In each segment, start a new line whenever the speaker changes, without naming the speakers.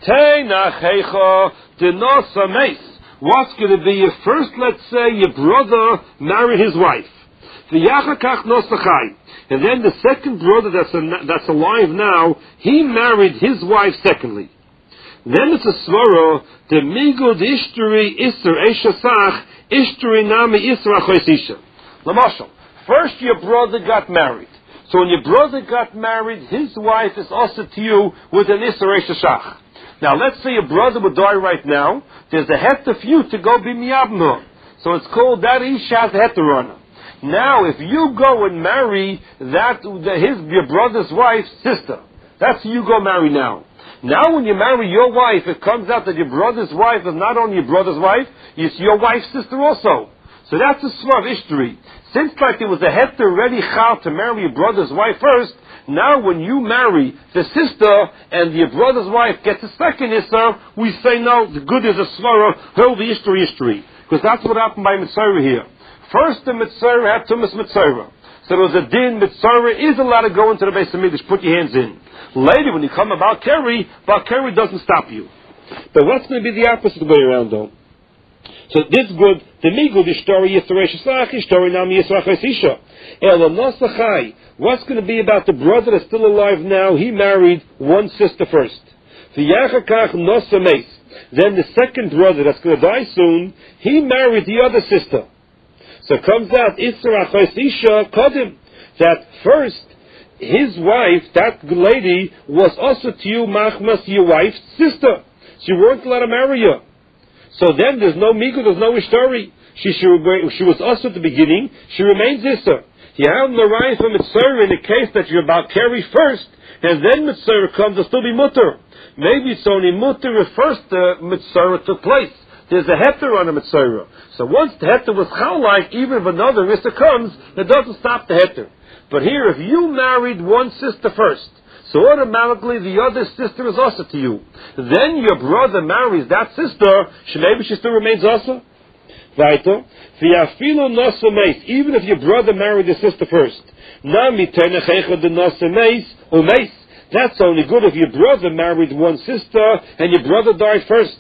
Teinachecha denosa meis. What's going to be if first, let's say, your brother married his wife. V'yachakach nosachai. And then the second brother that's alive now, he married his wife secondly. Then it's a svara, the migud ishturi isser eshasach, ishturi nami isra choisisha. Lamashal, first your brother got married. So when your brother got married, his wife is also to you with an isser eshasach. Now let's say your brother would die right now, there's a heter for you to go be miyabno. So it's called that isha has a heter runner. Now if you go and marry your brother's wife's sister, that's who you go marry now. Now when you marry your wife, it comes out that your brother's wife is not only your brother's wife, it's your wife's sister also. So that's a svar of Ishtri. Since like there was a heter ready chal to marry your brother's wife first, now when you marry the sister and your brother's wife gets a second Isser, we say no, the good is a svar of hold the Ishtri. Because that's what happened by Mitzvah here. First the Mitzvah had Tumas Mitzvah. So there was a din, Mitzvah is allowed to go into the Beis HaMikdash, put your hands in. Later, when you come about Keri doesn't stop you. But what's going to be the opposite way around, though? So this good, the migud ishtori yisrael shlach ishtori nami yisrael isha. Elo nosachai. What's going to be about the brother that's still alive now? He married one sister first. V'yachakach nosameis. Then the second brother that's going to die soon, he married the other sister. So it comes out Isra Isha Kodim, that first his wife, that lady, was also to you machmas, your wife's sister. So you weren't allowed to marry her. So then there's no migu, there's no ishtori. She was also at the beginning. She remains Isra. You have the right for Mitzvah in the case that you're about carry first, and then Mitzvah comes, it'll still be mutter. Maybe it's only mutter if first the Mitzvah took place. There's a heter on a Mitzvah. So once the heter was chal-like, even if another Mitzvah comes, it doesn't stop the heter. But here, if you married one sister first, so automatically the other sister is also to you. Then your brother marries that sister, maybe she still remains also. Weiter. Even if your brother married the sister first. That's only good if your brother married one sister and your brother died first.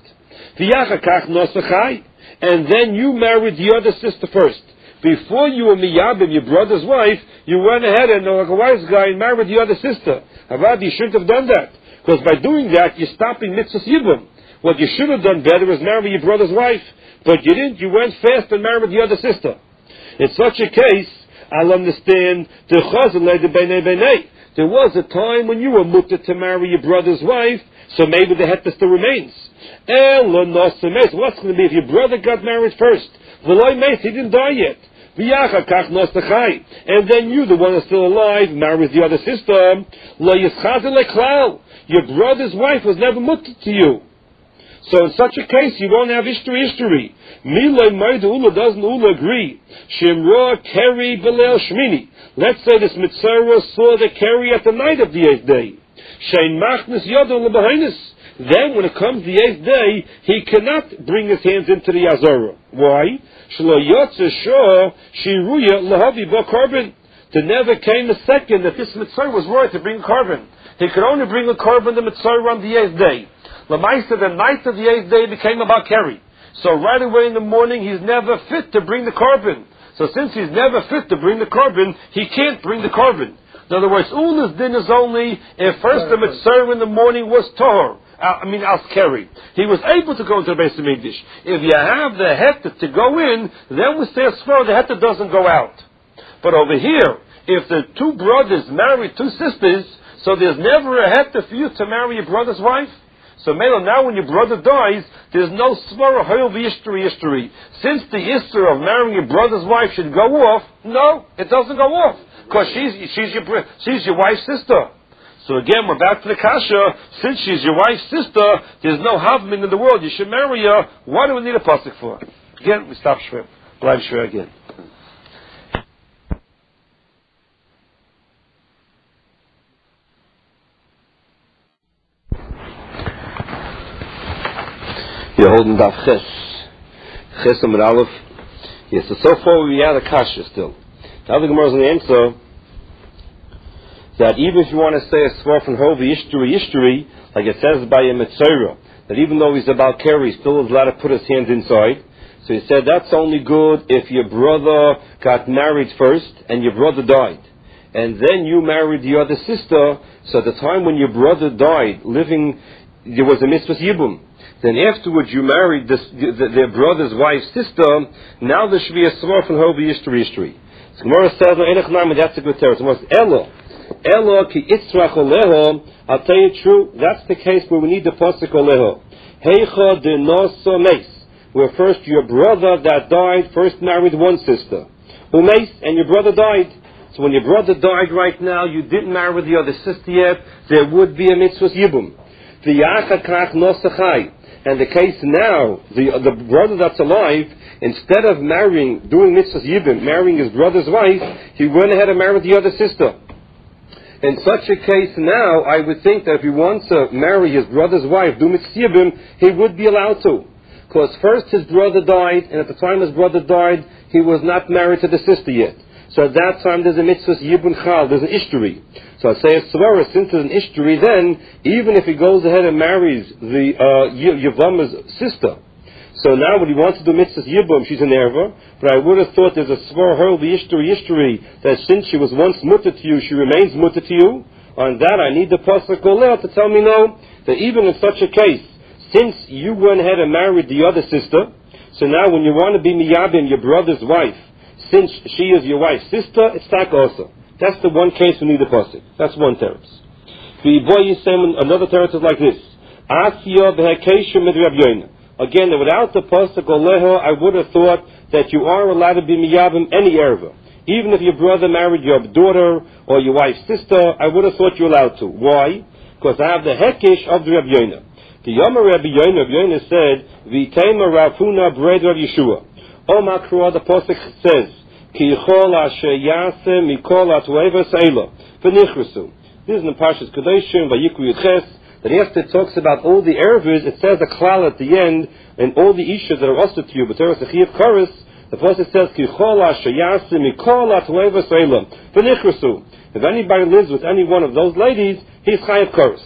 And then you married the other sister first. Before you were miyabim, your brother's wife, you went ahead and, like a wise guy, and married the other sister. Avad, you shouldn't have done that. Because by doing that, you're stopping mitzvahs yibum. What you should have done better is marry your brother's wife. But you didn't. You went fast and married the other sister. In such a case, I'll understand the chazal the beinei beinei. There was a time when you were mutter to marry your brother's wife, so maybe the heter still remains. What's going to be if your brother got married first? He didn't die yet. And then you, the one that's still alive, marries the other sister. Your brother's wife was never mutter to you. So in such a case, you won't have history. Ula doesn't agree. Shemra Keri Belel Shmini. Let's say this Mitzvah saw the Keri at the night of the 8th day. Shein Machnes Yodon Lebahainis. Then when it comes the 8th day, he cannot bring his hands into the Azara. Why? Shlo Yotze Shah Shiruya Lahavi Ba Carbon. There never came a second that this Mitzvah was worth to bring a carbon. He could only bring a carbon the Mitzvah on the 8th day. Lamaisa, the night of the 8th day became about Keri. So right away in the morning, he's never fit to bring the carbon. So since he's never fit to bring the carbon, he can't bring the carbon. In other words, Ula's din is only if first the Mitzvah in the morning was Tor. As Keri. He was able to go into the Beis HaMikdash. If you have the heter to go in, then we say as far the heter doesn't go out. But over here, if the two brothers marry two sisters, so there's never a heter for you to marry your brother's wife. So Melo, now when your brother dies, there's no svara hoil v'yishtari. Since the isser of marrying your brother's wife should go off, no, it doesn't go off. Because she's your wife's sister. So again, we're back to the kasha. Since she's your wife's sister, there's no havmin in the world. You should marry her. What do we need a pasuk for? Again, we stop shver. Blind shver again. You're holding daf ches amud aleph. Yes, so far we had a kasha still. The other Gemara is in the answer.
that even if you want to say a svar from Hov Yishturi, like it says by a Metzora, that even though he's about carry, he still is allowed to put his hands inside. So he said that's only good if your brother got married first and your brother died. And then you married the other sister, so at the time when your brother died, living, there was a mitzvah yibum. Then afterwards you married their brother's wife's sister, now there should be a svar from Hov Yishturi. So Gemara says, that's a good term. Elo ki itzrach oleho. I'll tell you true, that's the case where we need the pasuk oleho. Heicha de noso meis, where first your brother that died first married one sister. Umeis, and your brother died. So when your brother died right now, you didn't marry the other sister yet, there would be a mitzvah yibum. V'yachakach nosachai. And the case now, the brother that's alive, instead of doing mitzvah yibum, marrying his brother's wife, he went ahead and married the other sister. In such a case now, I would think that if he wants to marry his brother's wife, do mitzvah yibum, he would be allowed to. Because first his brother died, and at the time his brother died, he was not married to the sister yet. So at that time there's a mitzvah yibun chal, there's an ishturi. So I say a svara, since there's an ishturi, then even if he goes ahead and marries the Yavama's sister, so now when he wants to do mitzvah yibum, she's an erva, but I would have thought there's a svara her, the ishturi, that since she was once mutter to you, she remains mutter to you. On that I need the pasuk oleh to tell me no, that even in such a case, since you went ahead and married the other sister, so now when you want to be miyabim, your brother's wife, since she is your wife's sister, it's tak also. That's the one case we need the pasuk. That's one teretz. Another teretz is like this. Again, without the pasuk oleho, I would have thought that you are allowed to be miyabim any erva. Even if your brother married your daughter or your wife's sister, I would have thought you're allowed to. Why? Because I have the hekesh of the Rabbi Yoina. The Yom Rabbi Yoina said, V'tema Rafuna Bred Rav Yeshua. Omakra, the pasuk says, Ki yichol asher yaseh mikol atuvevas eila v'nichrasu. This is in the Parshas Kedoshim Vayikru Yudches, that after it talks about all the erevas, it says a klal at the end, and all the ishas that are also to you, but there is a chiyav chorus. The pasuk says, Ki yichol asher yaseh mikol atuvevas eila v'nichrasu. If anybody lives with any one of those ladies, he's chayav chorus.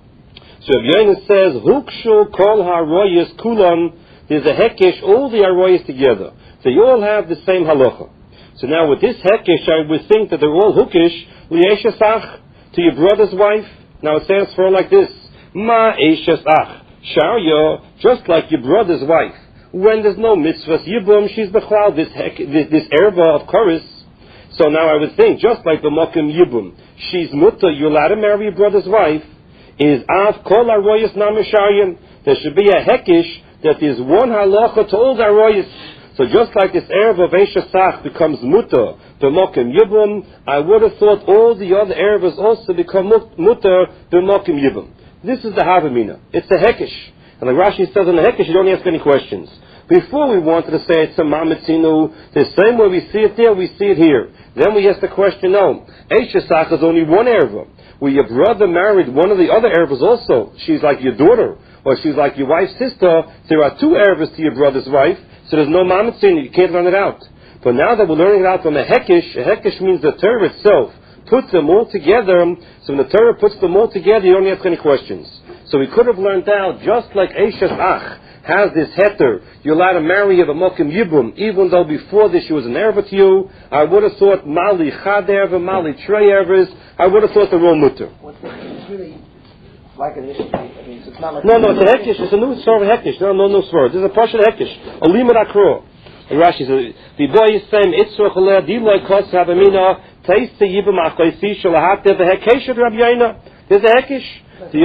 So Rabbi Yoina says, Hukshu kol haroyas kulon. There's a hekesh, all the aroyas together. They all have the same halacha. So now with this hekesh, I would think that they're all hukish, li'eshesach, to your brother's wife. Now it says for like this, ma eshesach, sharya, just like your brother's wife. When there's no mitzvahs yibum, she's bechal, this erva of chorus. So now I would think, just like the mokim yibum, she's mutter, you're allowed to marry your brother's wife, is av kol aroyas namishayin. There should be a hekesh, that there's one halacha to all the aroyas. So just like this erev of Eishasach becomes mutter, b'mokim yibum, I would have thought all the other erevas also become mutter, b'mokim yibum. This is the Havamina. It's the hekesh. And like Rashi says in the hekesh, you don't ask any questions. Before we wanted to say it's a mamitzinu, the same way we see it there, we see it here. Then we ask the question, no, Eishasach is only one ereva. Where your brother married one of the other erevas also, she's like your daughter, or she's like your wife's sister, there are two erevas to your brother's wife, so there's no mamitzin, you can't run it out. But now that we're learning it out from a hekesh means the Torah itself puts them all together, so when the Torah puts them all together, you don't ask any questions. So we could have learned out, just like Eishes Ach has this heter, you're allowed to marry a mokim yibum, even though before this she was an erva to you, I would have thought mali chad erva, mali trey ervas, I would have thought the wrong mutter.
It's really like an issue. I mean, it's not like
no, it's a hekesh. It's a new sort of hekesh. No sort. This is a partial hekesh. A limud akro. And Rashi says, the boy is saying, Itzrach oleh diloy kos havamina taste yibum achaysi shalahate v'hekesh of Rabbi Yoina. There's a hekesh. The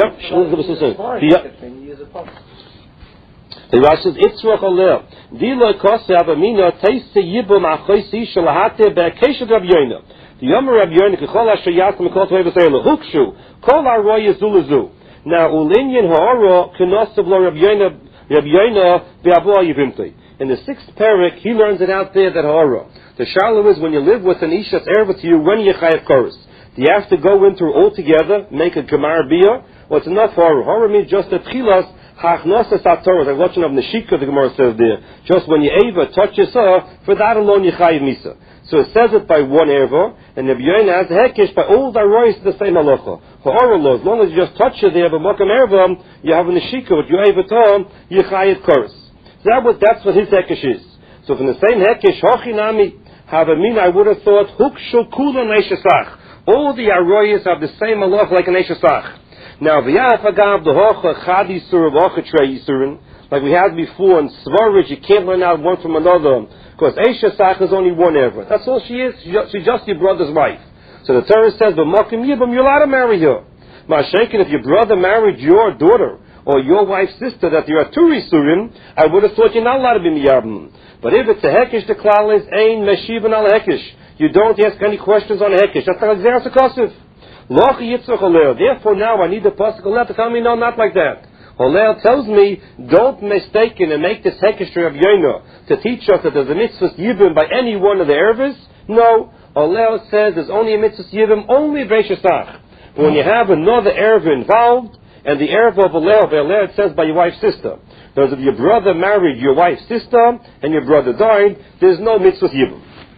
Rashi says, Itzrach oleh diloy kos havamina taste yibum achaysi shalahate v'hekesh of Rabbi Yoina. The Yom Rabbi Yoina kechol asher yasam mikol tevei v'seila hukshu kol haroy zulazu. Now ulinyan ha'ara kenosav lo Rabbi Yoina v'avo yivimtei. In the 6th parak, he learns it out there that ha'ara. The shalom is when you live with an isha erva to you, when you chayav chorus. Do you have to go into it all together, make a gemar bia? Well, it's enough ha'ara. Ha'ara means just a tchilas Hachnosas HaTorah, like watching of Neshika, the Gemara says there, just when your Eva touches her, for that alone you chayiv misa. So it says it by one erva, and the B'yoyna has a hekesh by all the rois the same halacha. Ha'orah, as long as you just touch it there, but makam erva, you have a Neshika, with your Eva tom, you chayiv chorus. That's what his hekesh is. So from the same hekesh, hachinami, have a mean, I would have thought, huk shul kula neishasach. All the aroyas have the same halacha like a neishasach. Now, v'yafagav the hocha chad yisur v'hocha trei yisurin, like we had before in Svarij, you can't learn out one from another, because Eishasach is only one erva. That's all she is. She's just your brother's wife. So the Torah says, "B'makim yibam, you're allowed to marry her." Ma'ashenkin, if your brother married your daughter or your wife's sister, that there are two yisurin, I would have thought you're not allowed to be miyabim. But if it's a hekesh, the klal is ein meshivan al hekesh. You don't ask any questions on a hekesh. That's like zeras akosiv. Loch yitzchak oleh. Therefore, now I need the pasuk oleh to tell me no, not like that. Oleh tells me, don't mistaken and make this hekesher of Yoina to teach us that there's a mitzvah yibim by any one of the ervas. No, Oleh says there's only a mitzvah yibim only Beishasach. But when you have another erva involved, and the erva of Oleh, it says by your wife's sister. Because if your brother married your wife's sister and your brother died, there's no mitzvah yibim.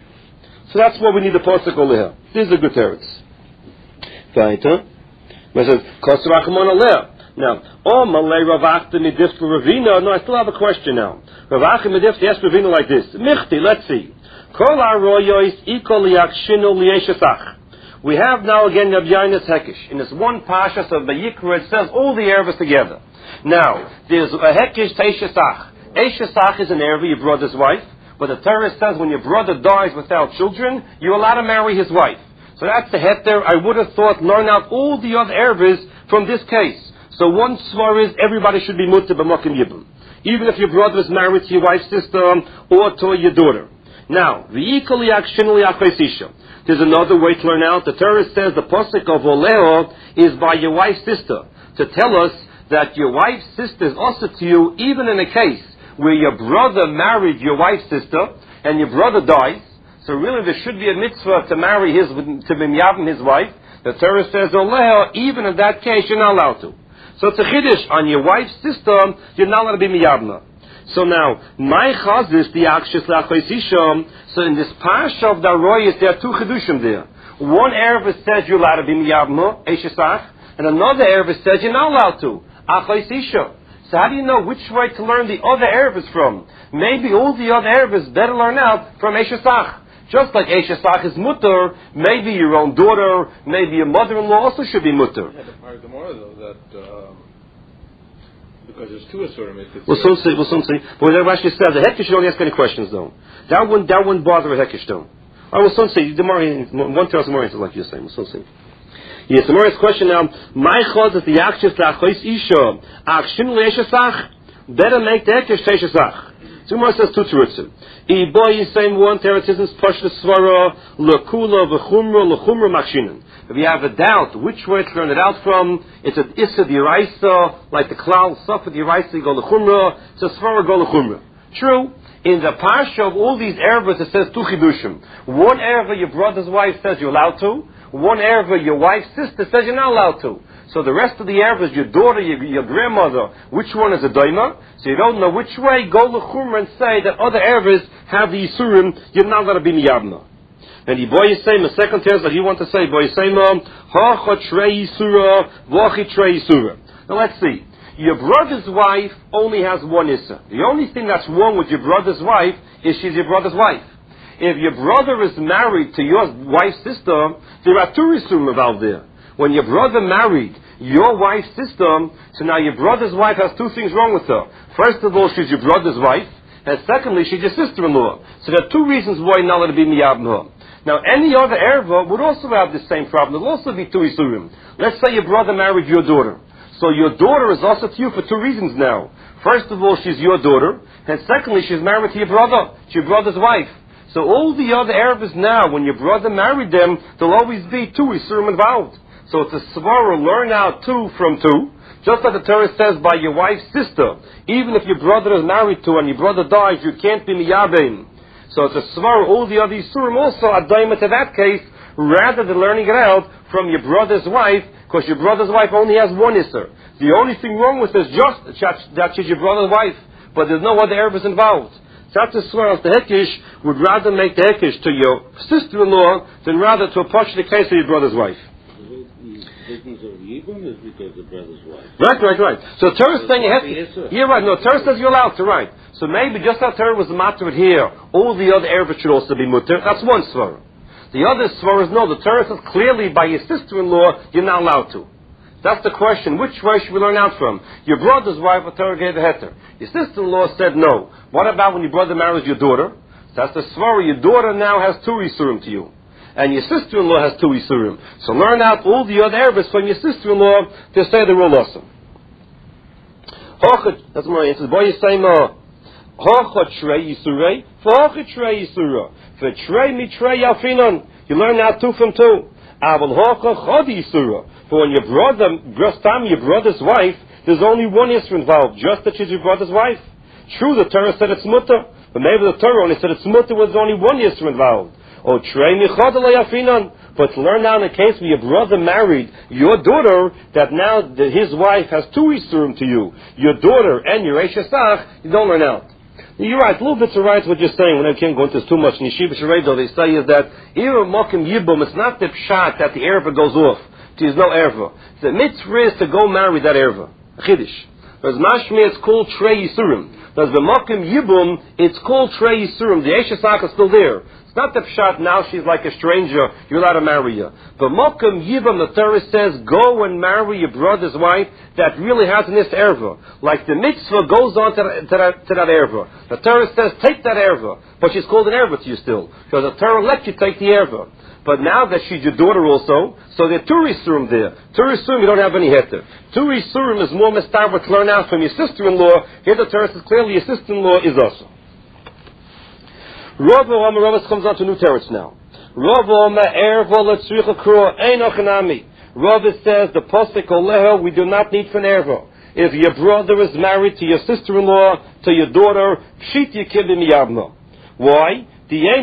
So that's what we need the pasuk Oleh. This is a good teretz. Weiter. It says, Kosrachmon Oleh. Now, Malay Ravachta Midif for Ravina. No, I still have a question now. Ravachta Midif asked Ravina like this. Michti, let's see. Kol Aroyois Ikoliak Shinu Lieshasach. We have now again Rabbi Yona's Hekesh. In this one Pashas of Vayikra, it says all the ervas together. Now, there's a Hekesh Teishasach. Eishasach is an erva, your brother's wife. But the Torah says when your brother dies without children, you're allowed to marry his wife. So that's the heter. I would have thought learn out all the other ervas from this case. So one svar is everybody should be mutter b'makim yibum, even if your brother is married to your wife's sister or to your daughter. Now, there's another way to learn out. The Torah says the pasuk of Oleo is by your wife's sister to tell us that your wife's sister is also to you, even in a case where your brother married your wife's sister and your brother dies. So really, there should be a mitzvah to marry to be miyavim his wife. The Torah says Oleo, even in that case, you're not allowed to. So it's a chiddush on your wife's sister, you're not allowed to be miyavna. So now, my chazis, the akshis la'choisisham, so in this parsha of the Aroyos, there are two chidushim there. One erva says you're allowed to be miyavna, eishesach, and another erva says you're not allowed to, achoisisham. So how do you know which way to learn the other ervas from? Maybe all the other ervas better learn out from eishesach. Just like Eishasach is mutter, maybe your own daughter, maybe your mother-in-law also should be mutter.
Yeah, the part of the Gemara though, that because there's two asurim.
We'll soon see. But when Rashi says the hekesh, you don't ask any questions though. That wouldn't bother a hekesh though. I will soon see. The Gemara, one tells the Gemara like you're saying. We'll soon see. Yes, the Gemara's question now. My chod is the akshis la'achos isha akshin le'eshasach. Better make the hekesh teishasach. So Gemara says two terutzim. Boy is saying one teretz is pashta svara lekula v'chumra lechumra makshinan. If you have a doubt which way to learn it out from, it's an issa d'iraisa, like the klal suffer d'iraisa, you go lechumra, so svara go lechumra. True. In the parsha of all these ervas, it says two chidushim. One erva your brother's wife says you're allowed to. One erva your wife's sister says you're not allowed to. So the rest of the ervas, your daughter, your grandmother, which one is a daima? So you don't know which way, go lechumra and say that other ervas have the yisurim, you're not going to be miyabna. And the boy is saying, the second teretz that he wants to say, boy is saying, ha trei yisura, v'achi trei yisura. Now let's see. Your brother's wife only has one issa. The only thing that's wrong with your brother's wife is she's your brother's wife. If your brother is married to your wife's sister, there are two isurim involved there. When your brother married your wife's sister, so now your brother's wife has two things wrong with her. First of all, she's your brother's wife, and secondly, she's your sister-in-law. So there are two reasons why you're not allowed to be miyabim her. Now, any other erva would also have the same problem. There will also be two isurim. Let's say your brother married your daughter. So your daughter is also to you for two reasons now. First of all, she's your daughter, and secondly, she's married to your brother. She's your brother's wife. So all the other ervas now, when your brother married them, there'll always be two isurim involved. So it's a svara, learn out two from two. Just like the Torah says by your wife's sister. Even if your brother is married to and your brother dies, you can't be miyabim. So it's a svara, all the other isurim also are daima to that case, rather than learning it out from your brother's wife, because your brother's wife only has one isur. The only thing wrong with this is just that she's your brother's wife, but there's no other Erev involved. That's the swear the Hekish would rather make the Hekish to your sister-in-law than rather to approach the case of your brother's wife.
Business of Yibum is because the brother's wife.
Right. So Torah saying you have to. You're right. No, Torah says you're allowed to. Right. So maybe just how Torah was matter here, all the other Erev should also be mutter. That's one svara. The other svara is no. The Torah says clearly by your sister-in-law you're not allowed to. That's the question. Which way should we learn out from? Your brother's wife, the Torah gave the heter. Your sister-in-law said no. What about when your brother marries your daughter? That's the svara. Your daughter now has 2 isurim to you. And your sister-in-law has 2 isurim. So learn out all the other erevs from your sister-in-law to say the rule also. That's my answer. Boy, you say no. Trei isurei. Trei isura. For trei mitrei yafinon. You learn out 2 from 2. Aval chod isura. For when your brother's wife, there's only 1 issur involved, just that she's your brother's wife. True, the Torah said it's mutter, but maybe the Torah only said it's mutter when there's only 1 issur involved. Or trei michad yafinon. But to learn now in the case where your brother married your daughter, that now his wife has 2 isurim to you, your daughter and your Eishesach, you don't learn out. You're right, a little bit to right what you're saying. When I can't go into this too much in Yeshiva Sharedo, they say is that even Mokim Yibum, it's not the pshat that the erva goes off. There's no erva. The mitzvah is to go marry that erva. Chiddush. Whereas mashmi, it's called trei yisurim. Whereas the Mokim Yibum, it's called trei yisurim. The Eishesach is still there. Not the pshat, now she's like a stranger, you're allowed to marry her. But Mokum Yibam, the Torah says, go and marry your brother's wife that really has this erva. Like the mitzvah goes on to that erva. The Torah says, take that erva. But she's called an erva to you still. Because the Torah lets you take the erva. But now that she's your daughter also, so there are 2 isurim there. 2 isurim, you don't have any heter. 2 isurim is more mistaber to learn out from your sister-in-law. Here the Torah says clearly your sister-in-law is also. Rav comes on to new territory now. Rav says the pasuk oleho we do not need for an erva. If your brother is married to your sister-in-law, to your daughter, pshit yikid miyabno. Why? There's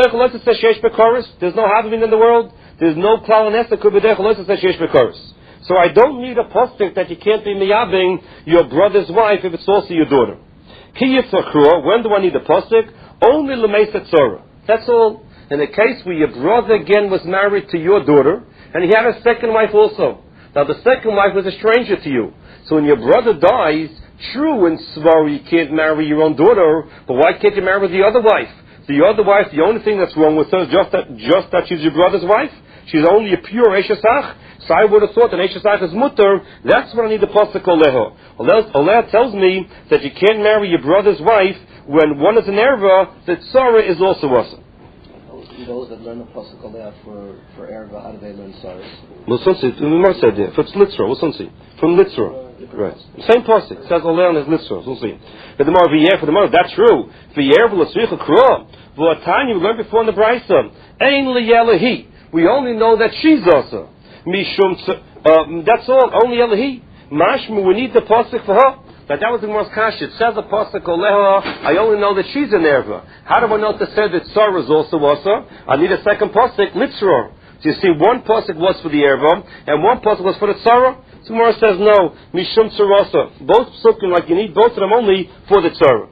no having in the world. There's no klal nesa kubedech. So I don't need a pasuk that you can't be miyabing your brother's wife if it's also your daughter. When do I need a pasuk? Only l'meisa tzora. That's all. In the case where your brother again was married to your daughter, and he had a second wife also. Now the second wife was a stranger to you. So when your brother dies, true in Svar you can't marry your own daughter, but why can't you marry the other wife? The other wife, the only thing that's wrong with her is just that she's your brother's wife. She's only a pure Eishesach. So I would have thought that Eishesach is mutter. That's what I need the pasuk oleho. Oleh tells me that you can't marry your brother's wife when one is an erva, that Sarah is also awesome.
Those that learn the pasuk oleho for erva, how do they learn Sarah?
It's Litzra. From Litzra. Right. Same pasuk. It says oleho is Litzra. We'll see. For the more, that's true. For Yerva l'sricha kro. V'atani, we learned before in the Brisa. Ein liyelahi. We only know that she's also. Mishum. That's all. Only Elahi. Mashmu. We need the pasuk for her. But that was the most kasha. It says the pasuk oleha. I only know that she's an erva. How do I know to say that Sarah is also? I need a second pasuk, Litzror. So you see, one pasuk was for the erva, and one pasuk was for the Sarah. So Gemara says no, mishum tzarasa. Both psukim, like you need both of them only for the Sarah.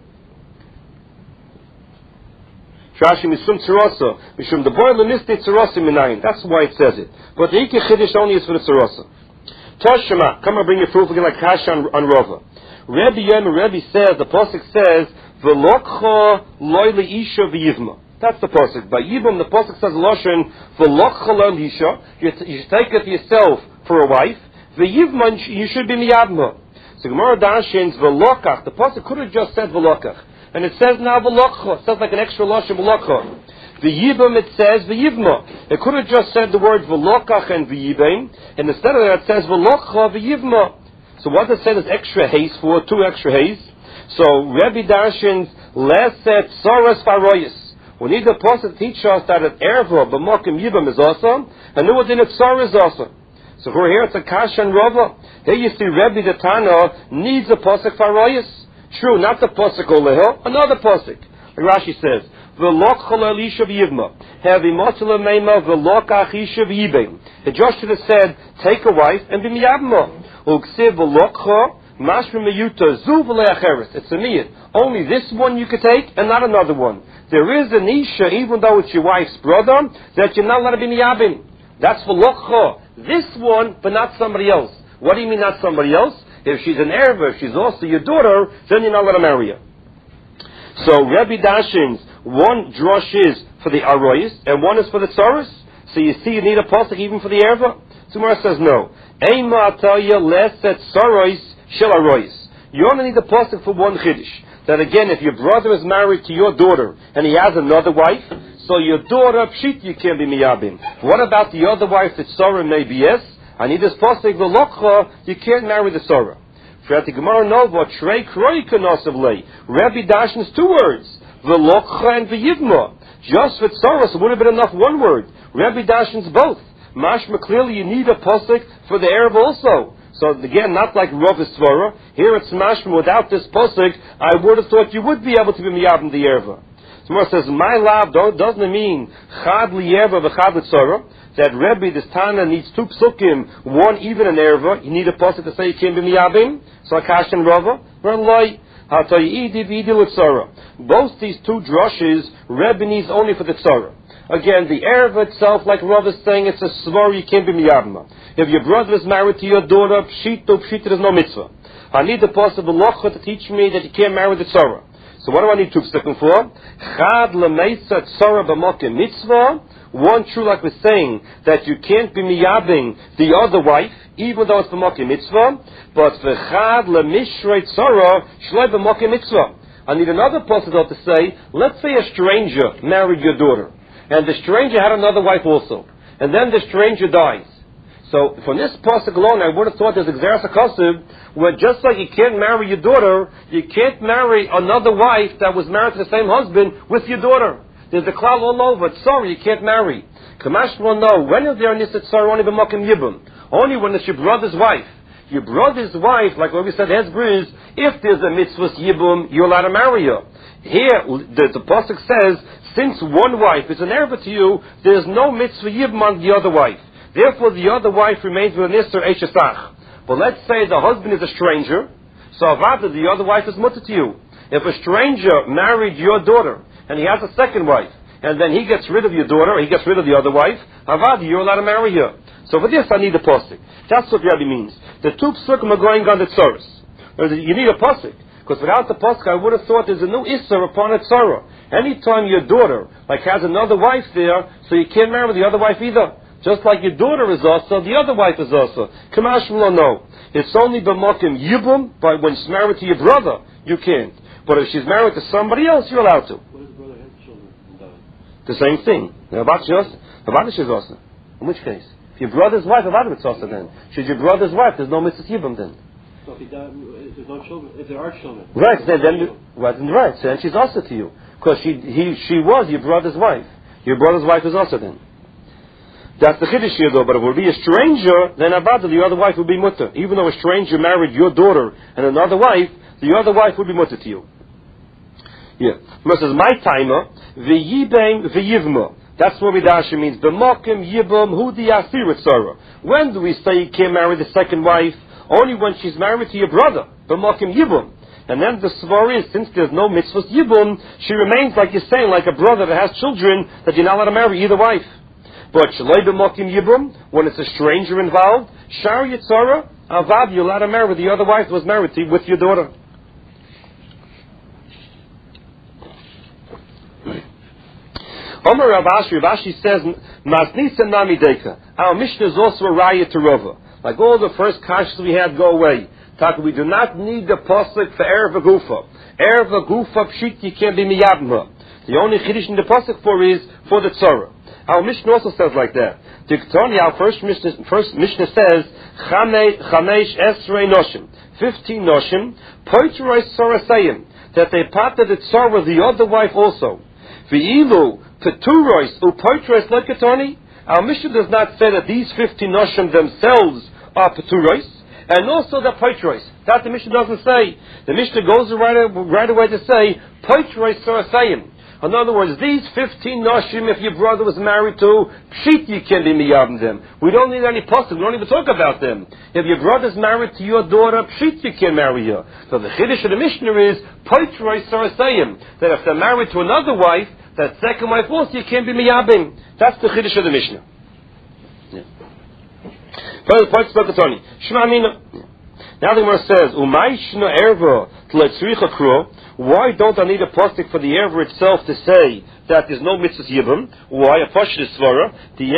Shashi mishum tzarasa, mishum the boy lemiste tzarasa minayin. That's why it says it. But the ikeh chiddush only is for the tzarasa. Toshima, come and bring your proof again, like kasha on Rava. Rebbe says, the pasuk says, "V'lokcha loy leisha v'yivma." That's the pasuk. By Yibam, the pasuk says, "Loshen v'lokcha loy leisha." You should take it yourself for a wife. V'yivma, you should be miyabma. So Gemara dashins v'lokach. The pasuk could have just said v'lokach, and it says now v'lokcha. It says like an extra loshen v'lokcha. V'yibam, it says v'yivma. It could have just said the word v'lokach and v'yibam, and instead of that, it says v'lokcha v'yivma. So what does it say is extra haze for? 2 extra haze. So Rebbe Darshins leset soras faroyis. We need the pasuk to teach us that an erva b'mokim yibam is awesome, and then within it soras is awesome. So for here it's a kasha and rava. Here you see Rebbe the Tana needs a pasuk faroyis. True, not the pasuk oleho, another pasuk. Like Rashi says, v'lok chol yivma, have imotela meima v'lok achisha v'yibam. It just should have said, take a wife and be miyabma. It's a miyut. Only this one you could take and not another one. There is an isha, even though it's your wife's brother, that you're not allowed to be miyabim. That's for lokcha. This one, but not somebody else. What do you mean not somebody else? If she's an erva, if she's also your daughter, then you're not allowed to marry her. So Rabbi Dashin's one drush is for the aroyis and one is for the tzaros. So you see, you need a pasuk even for the erva. Tumar says no. Eima ataya leset tzaros shel aroyis. You only need a pasuk for one chiddush. That again, if your brother is married to your daughter and he has another wife, so your daughter pshit you can't be miyabim. What about the other wife that tzara may be yes? I need this pasuk the lokcha. You can't marry the tzara. Rabbi Dashin's two words, v'lokcha and v'yivma. Just for tzaros, it would have been enough one word. Rabbi Dashin's both. Mashma, clearly you need a pasuk for the Arab also. So again, not like Rav is tzvara. Here it's mashma, without this pasuk, I would have thought you would be able to be miyabim the erva. Tomorrow says, my lab doesn't mean chad li erva v'chad l'tzara. That Rebbe, this Tana, needs two psukim, one even an erva. You need a pasuk to say you can't be miyabim. So Akash and Rava, both these two drushes, Rebbe needs only for the tzara. Again, the erva itself, like Rava is saying, it's a svar, you can't be miyabim. If your brother is married to your daughter, pshito, there's no mitzvah. I need the pasuk b'locha to teach me that you can't marry the tzara. So what do I need two psukim for? Chad lemeisa tzara b'mokim mitzvah. One true, like we're saying, that you can't be miyabing the other wife, even though it's b'mokim mitzvah, but v'chad lemishrei tzara shloi b'mokim mitzvah. I need another pasuk to say, let's say a stranger married your daughter, and the stranger had another wife also, and then the stranger dies. So from this pasuk alone, I would have thought there's exeras hakasiv, where just like you can't marry your daughter, you can't marry another wife that was married to the same husband with your daughter. There's a cloud all over. Sorry, you can't marry. Kamash will know, when is there a nisat sorry only b'makim yibum? Only when it's your brother's wife. Your brother's wife, like what we said, Hezbriz, if there's a mitzvah yibum, you're allowed to marry her. Here, the pasuk says, since one wife is an erva to you, there's no mitzvah yibum on the other wife. Therefore, the other wife remains with an isser eshesach. But let's say the husband is a stranger, so avada, the other wife is mutter to you. If a stranger married your daughter, and he has a second wife, and then he gets rid of your daughter, or he gets rid of the other wife, avada, you're allowed to marry her. So for this, I need a pasuk. That's what Rabbi means. The two psukim are going on the tzaros. You need a pasuk. Because without the pasuk, I would have thought there's a new isser upon a tzara. Anytime your daughter, has another wife there, so you can't marry the other wife either. Just like your daughter is also, the other wife is also. Kamash will know. It's only b'mokim yibum, but when she's married to your brother, you can't. But if she's married to somebody else, you're allowed to.
What if the brother has children and died?
The same thing. Avada is also. In which case? If your brother's wife, Avada is also then. Should your brother's wife, there's no mitzvah yibum then.
So if he died, if there's no children, if there are children.
Right, right, so then she's also to you. Because she was your brother's wife. Your brother's wife is also then. That's the chiddush here though, but if it would be a stranger, then Avada, the other wife would be mutter. Even though a stranger married your daughter and another wife, the other wife would be mutter to you. Yeah. It says, my timer, v'yibem v'yivma. That's what Midashi means. B'mokim yibam hu di'asir tzara. When do we say you can't marry the second wife? Only when she's married to your brother. B'mokim yibam. And then the svar is, since there's no mitzvah yibum, she remains, like you're saying, like a brother that has children, that you're not allowed to marry either wife. But shaloi b'mokim yibum, when it's a stranger involved, shar yitzara, avad, you're allowed to marry the other wife that was married to with your daughter. Omer Ravashi says, Masnisa nami deka. Our Mishnah is also a raya to Rava. Like all the first kashas we had go away. Taka, we do not need the pasuk for Erev Gufa. Erev Gufa pshit, you can't be miyabma. The only chiddush in the pasuk for is for the tzara. Our Mishnah also says like that. Diktoni, our first Mishnah says, Chamesh Esrei Noshim, 15 Noshim, Poitrai Sorasayim, that they parted the tzara the other wife also. V'ilu Peturois Upoitrais Lekatoni. Our Mishnah does not say that these 15 Noshim themselves are Peturois, and also the Poitrais. That the Mishnah doesn't say. The Mishnah goes right away to say Poitrais Sorasayim. In other words, these 15 noshim, if your brother was married to, pshit, you can be miyabim them. We don't need any posuk. We don't even talk about them. If your brother's married to your daughter, pshit, you can marry her. So the chiddush of the Mishnah is, poitroi sarasayim, that if they're married to another wife, that second wife also, you can't be miyabim. That's the chiddush of the Mishnah. Now the Gemara says, why don't I need a pasuk for the erva itself to say that there's no mitzvah yibum? Why? A pasuk is svara.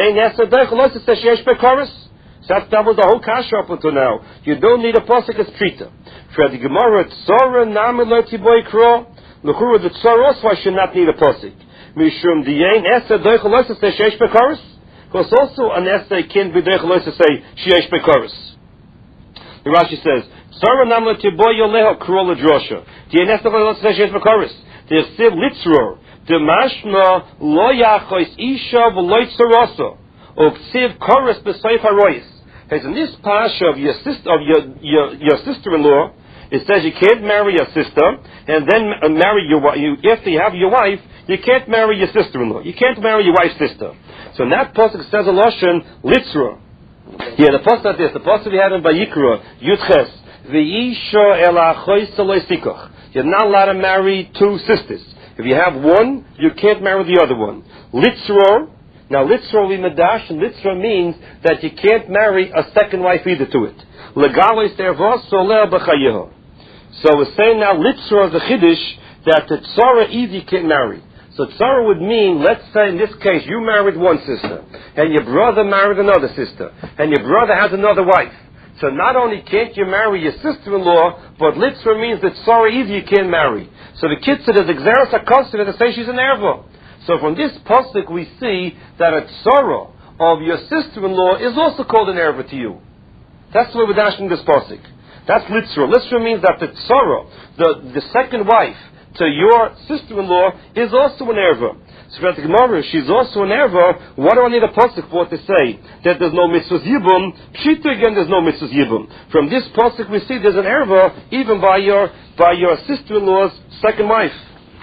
So that was the whole kasha up until now. You don't need a pasuk as trita. For the Gemara, tzara nameloti boy kro. L'chura the tzara also I should not need a pasuk. Mishum diyein esa doichelos to say sheish bekaris. Because also an essay can be doichelos to say sheish bekaris. The Rashi says, tzara nameloti boy yoleho kro ledrosha. Diyein esa doichelos to say sheish bekaris. The siv litzror. The mashma lo yachois isha v'loy tzarasa. Uksiv chorus b'seif haroyis. Because in this pasha of your sister-in-law, it says you can't marry your sister and then marry your wife. After you have your wife, you can't marry your sister-in-law. You can't marry your wife's sister. So in that pasuk says a lashon litzra. Yeah, the pasuk is the pasuk we had in Vayikra Yudches v'isha el achois tzaloi sikach. You're not allowed to marry two sisters. If you have one, you can't marry the other one. Litzra. Now, litzra limadash, and litzra means that you can't marry a second wife either to it. Legalis dervos soleh b'chayeha. So we're saying now litzra is the chiddush that the tzara Eve you can't marry. So tzara would mean, let's say in this case, you married one sister, and your brother married another sister, and your brother has another wife. So not only can't you marry your sister-in-law, but litzra means that tzara Eve you can't marry. So the kitzur is exeris hakosir to say she's an erva. So from this pasuk we see that a tzara of your sister-in-law is also called an erva to you. That's what we're dashing this pasuk. That's litzra. Litzra means that the tzara, the second wife to your sister-in-law, is also an erva. So for the Gemara, she's also an erva. What do I need a pasuk for to say that there's no mitzvah yibum? Pshita again, there's no mitzvah yibum. From this pasuk we see there's an erva even by your sister-in-law's second wife.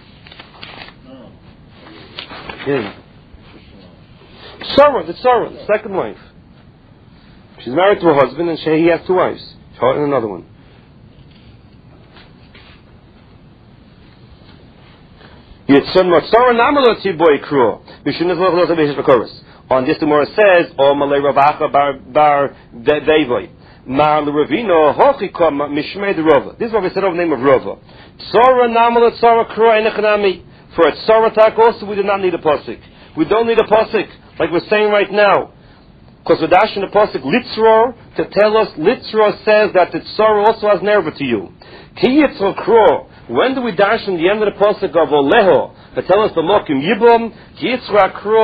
Sarah, the second wife. She's married to her husband and he has two wives. Her and another one. On this the Gemara says, O Malay Ravacha bar Devoy. Mar Ravino Hochikam Mishmei the Rava. This is what we said over the name of Rava. Tzara Namala Tzara Kro Enechanami. For a tzara tak also we do not need a pasuk. We don't need a pasuk like we're saying right now. Because we're dashing the pasuk litzror to tell us litzror says that the tzara also has nerva to you. Ki yitzro kro. When do we dash in the end of the pasuk of oleho to tell us the mokim yibum? Ki yitzro kro